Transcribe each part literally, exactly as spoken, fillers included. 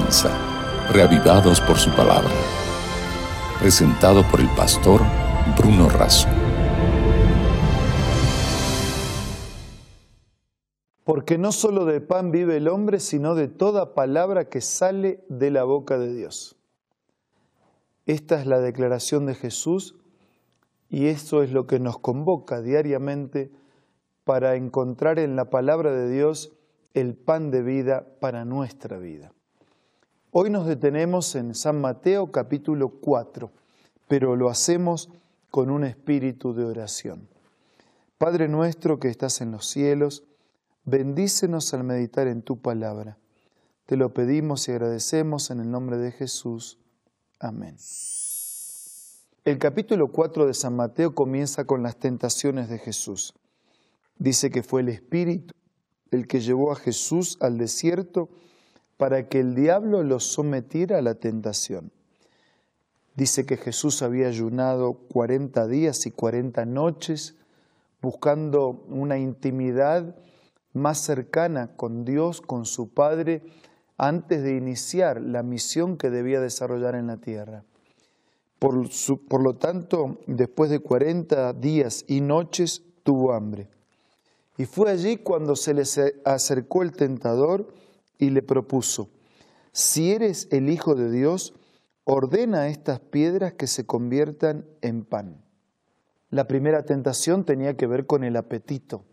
comienza, reavivados por su palabra. Presentado por el pastor Bruno Razo. Porque no solo de pan vive el hombre, sino de toda palabra que sale de la boca de Dios. Esta es la declaración de Jesús y eso es lo que nos convoca diariamente para encontrar en la palabra de Dios el pan de vida para nuestra vida. Hoy nos detenemos en San Mateo capítulo cuatro, pero lo hacemos con un espíritu de oración. Padre nuestro que estás en los cielos, bendícenos al meditar en tu palabra. Te lo pedimos y agradecemos en el nombre de Jesús. Amén. El capítulo cuatro de San Mateo comienza con las tentaciones de Jesús. Dice que fue el Espíritu el que llevó a Jesús al desierto para que el diablo lo sometiera a la tentación. Dice que Jesús había ayunado cuarenta días y cuarenta noches buscando una intimidad más cercana con Dios, con su Padre, antes de iniciar la misión que debía desarrollar en la tierra. Por, su, por lo tanto, después de cuarenta días y noches, tuvo hambre. Y fue allí cuando se le acercó el tentador y le propuso: si eres el Hijo de Dios, ordena a estas piedras que se conviertan en pan. La primera tentación tenía que ver con el apetito.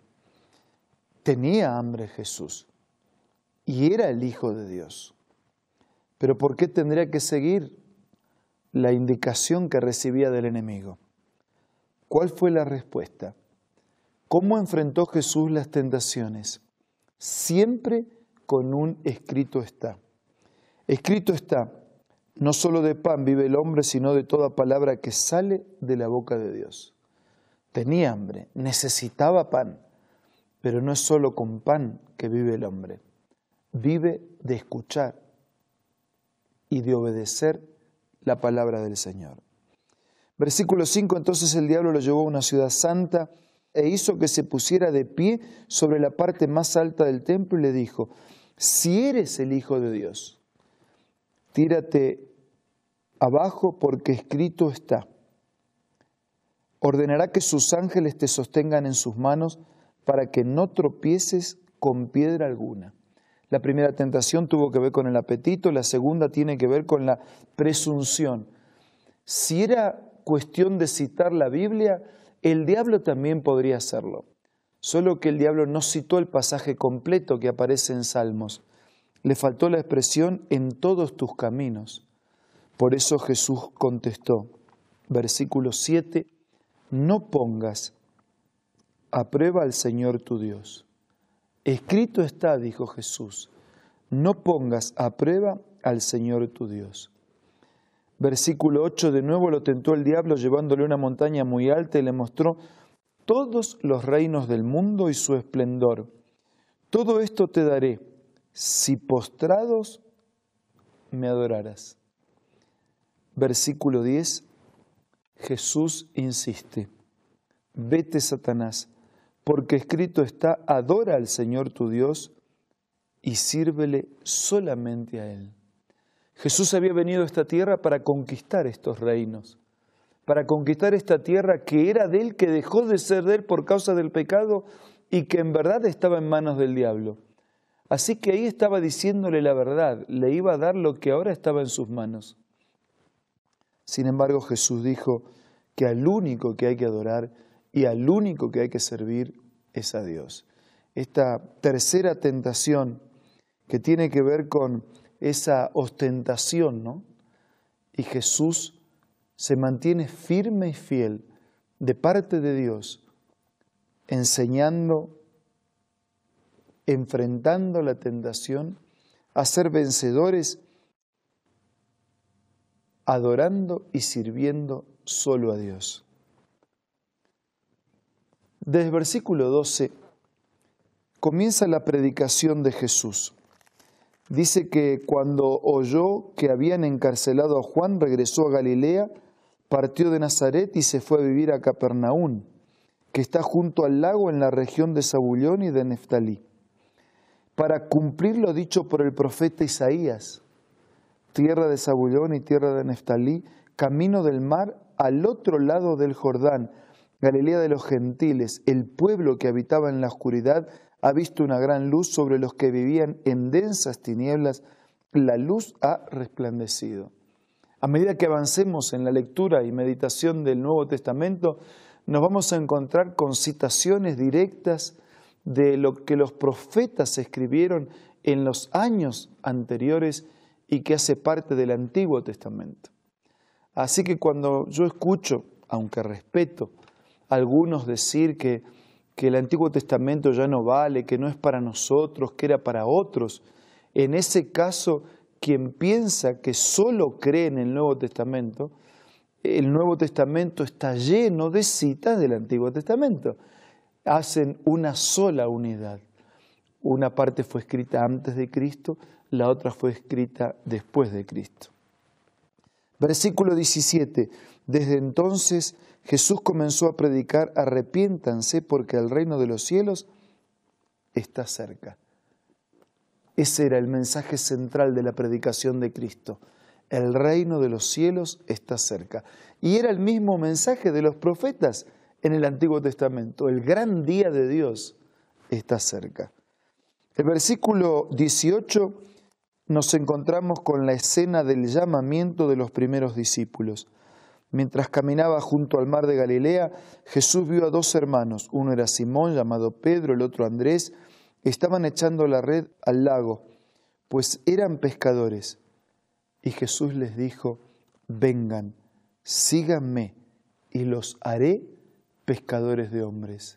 Tenía hambre Jesús y era el Hijo de Dios. Pero ¿por qué tendría que seguir la indicación que recibía del enemigo? ¿Cuál fue la respuesta? ¿Cómo enfrentó Jesús las tentaciones? Siempre con un escrito está. Escrito está, no solo de pan vive el hombre, sino de toda palabra que sale de la boca de Dios. Tenía hambre, necesitaba pan. Pero no es solo con pan que vive el hombre. Vive de escuchar y de obedecer la palabra del Señor. Versículo cinco, entonces el diablo lo llevó a una ciudad santa e hizo que se pusiera de pie sobre la parte más alta del templo y le dijo: si eres el Hijo de Dios, tírate abajo porque escrito está. Ordenará que sus ángeles te sostengan en sus manos para que no tropieces con piedra alguna. La primera tentación tuvo que ver con el apetito, la segunda tiene que ver con la presunción. Si era cuestión de citar la Biblia, el diablo también podría hacerlo. Solo que el diablo no citó el pasaje completo que aparece en Salmos. Le faltó la expresión en todos tus caminos. Por eso Jesús contestó, versículo siete, no pongas a prueba al Señor tu Dios. Escrito está, dijo Jesús, no pongas a prueba al Señor tu Dios. Versículo ocho, de nuevo lo tentó el diablo llevándole a una montaña muy alta y le mostró todos los reinos del mundo y su esplendor. Todo esto te daré si postrados me adoraras. Versículo diez, Jesús insiste, vete Satanás, porque escrito está, adora al Señor tu Dios y sírvele solamente a Él. Jesús había venido a esta tierra para conquistar estos reinos, para conquistar esta tierra que era de Él, que dejó de ser de Él por causa del pecado y que en verdad estaba en manos del diablo. Así que ahí estaba diciéndole la verdad, le iba a dar lo que ahora estaba en sus manos. Sin embargo, Jesús dijo que al único que hay que adorar y al único que hay que servir es a Dios. Esta tercera tentación que tiene que ver con esa ostentación, ¿no? Y Jesús se mantiene firme y fiel de parte de Dios, enseñando, enfrentando la tentación a ser vencedores, adorando y sirviendo solo a Dios. Desde el versículo doce comienza la predicación de Jesús. Dice que cuando oyó que habían encarcelado a Juan, regresó a Galilea, partió de Nazaret y se fue a vivir a Capernaum, que está junto al lago en la región de Zabulón y de Neftalí, para cumplir lo dicho por el profeta Isaías. tierra de Zabulón y tierra de Neftalí, camino del mar al otro lado del Jordán, Galilea de los gentiles. El pueblo que habitaba en la oscuridad ha visto una gran luz, sobre los que vivían en densas tinieblas, la luz ha resplandecido. A medida que avancemos en la lectura y meditación del Nuevo Testamento, nos vamos a encontrar con citaciones directas de lo que los profetas escribieron en los años anteriores y que hace parte del Antiguo Testamento. Así que cuando yo escucho, aunque respeto, a algunos decir que, que el Antiguo Testamento ya no vale, que no es para nosotros, que era para otros, en ese caso, quien piensa que solo cree en el Nuevo Testamento, el Nuevo Testamento está lleno de citas del Antiguo Testamento. Hacen una sola unidad. Una parte fue escrita antes de Cristo, la otra fue escrita después de Cristo. Versículo diecisiete. Desde entonces Jesús comenzó a predicar: arrepiéntanse porque el reino de los cielos está cerca. Ese era el mensaje central de la predicación de Cristo. El reino de los cielos está cerca. Y era el mismo mensaje de los profetas en el Antiguo Testamento. El gran día de Dios está cerca. El versículo dieciocho nos encontramos con la escena del llamamiento de los primeros discípulos. Mientras caminaba junto al mar de Galilea, Jesús vio a dos hermanos. Uno era Simón, llamado Pedro, el otro Andrés. Estaban echando la red al lago, pues eran pescadores. Y Jesús les dijo: vengan, síganme, y los haré pescadores de hombres.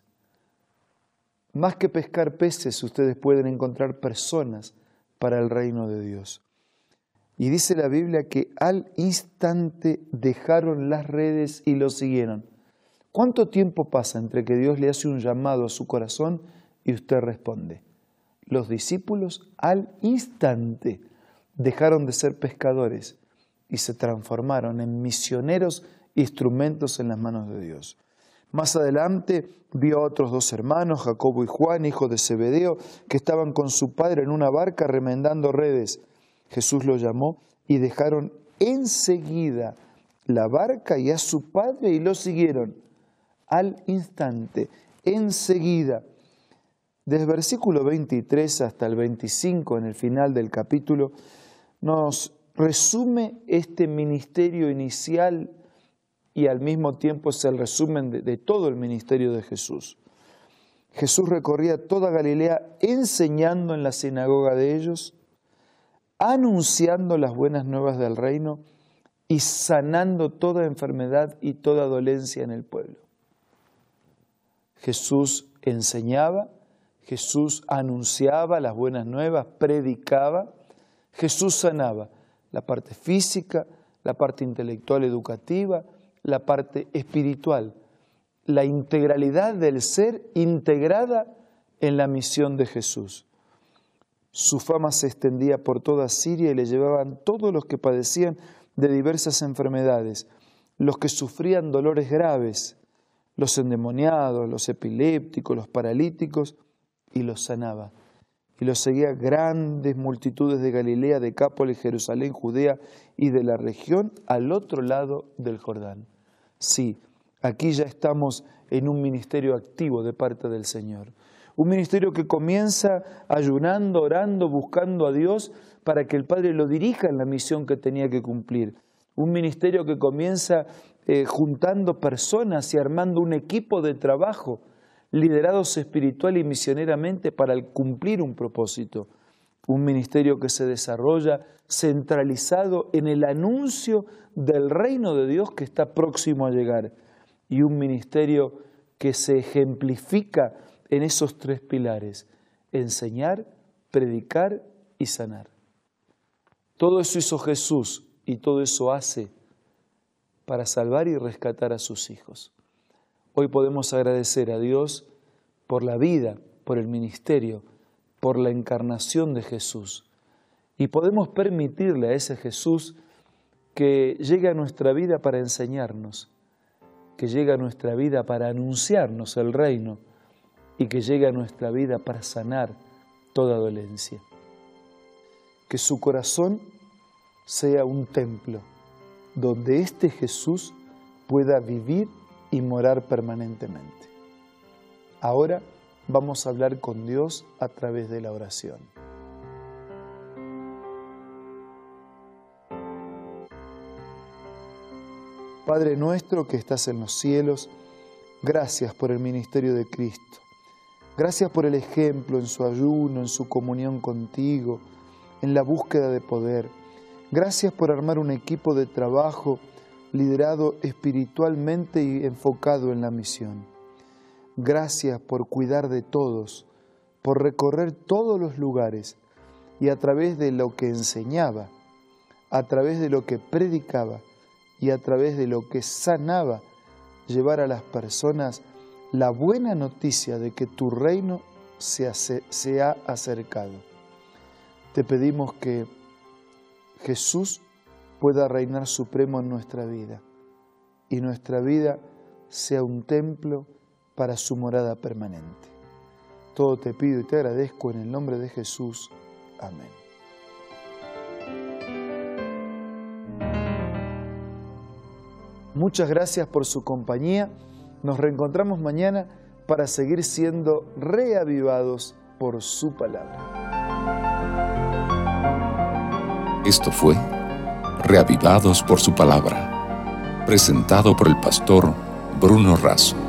Más que pescar peces, ustedes pueden encontrar personas para el reino de Dios. Y dice la Biblia que al instante dejaron las redes y lo siguieron. ¿Cuánto tiempo pasa entre que Dios le hace un llamado a su corazón y usted responde? Los discípulos al instante dejaron de ser pescadores y se transformaron en misioneros, instrumentos en las manos de Dios. Más adelante vio a otros dos hermanos, Jacobo y Juan, hijos de Zebedeo, que estaban con su padre en una barca remendando redes. Jesús los llamó y dejaron enseguida la barca y a su padre y lo siguieron. Al instante, enseguida. Desde el versículo veintitrés hasta el veinticinco, en el final del capítulo, nos resume este ministerio inicial y al mismo tiempo es el resumen de, de todo el ministerio de Jesús. Jesús recorría toda Galilea enseñando en la sinagoga de ellos, anunciando las buenas nuevas del reino y sanando toda enfermedad y toda dolencia en el pueblo. Jesús enseñaba, Jesús anunciaba las buenas nuevas, predicaba, Jesús sanaba la parte física, la parte intelectual educativa, la parte espiritual, la integralidad del ser integrada en la misión de Jesús. Su fama se extendía por toda Siria y le llevaban todos los que padecían de diversas enfermedades, los que sufrían dolores graves, los endemoniados, los epilépticos, los paralíticos, y los sanaba. Y los seguía grandes multitudes de Galilea, Decápolis, Jerusalén, Judea y de la región al otro lado del Jordán. Sí, aquí ya estamos en un ministerio activo de parte del Señor. Un ministerio que comienza ayunando, orando, buscando a Dios para que el Padre lo dirija en la misión que tenía que cumplir. Un ministerio que comienza eh, juntando personas y armando un equipo de trabajo, liderados espiritual y misioneramente para cumplir un propósito. Un ministerio que se desarrolla centralizado en el anuncio del reino de Dios que está próximo a llegar. Y un ministerio que se ejemplifica en esos tres pilares: enseñar, predicar y sanar. Todo eso hizo Jesús y todo eso hace para salvar y rescatar a sus hijos. Hoy podemos agradecer a Dios por la vida, por el ministerio, por la encarnación de Jesús. Y podemos permitirle a ese Jesús que llegue a nuestra vida para enseñarnos, que llegue a nuestra vida para anunciarnos el reino y que llegue a nuestra vida para sanar toda dolencia. Que su corazón sea un templo donde este Jesús pueda vivir y morar permanentemente. Ahora vamos a hablar con Dios a través de la oración. Padre nuestro que estás en los cielos, gracias por el ministerio de Cristo. Gracias por el ejemplo en su ayuno, en su comunión contigo, en la búsqueda de poder. Gracias por armar un equipo de trabajo liderado espiritualmente y enfocado en la misión. Gracias por cuidar de todos, por recorrer todos los lugares y a través de lo que enseñaba, a través de lo que predicaba y a través de lo que sanaba, llevar a las personas la buena noticia de que tu reino se, hace, se ha acercado. Te pedimos que Jesús pueda reinar supremo en nuestra vida y nuestra vida sea un templo para su morada permanente. Todo te pido y te agradezco en el nombre de Jesús. Amén. Muchas gracias por su compañía. Nos reencontramos mañana para seguir siendo reavivados por su palabra. Esto fue Reavivados por su palabra, presentado por el pastor Bruno Razo.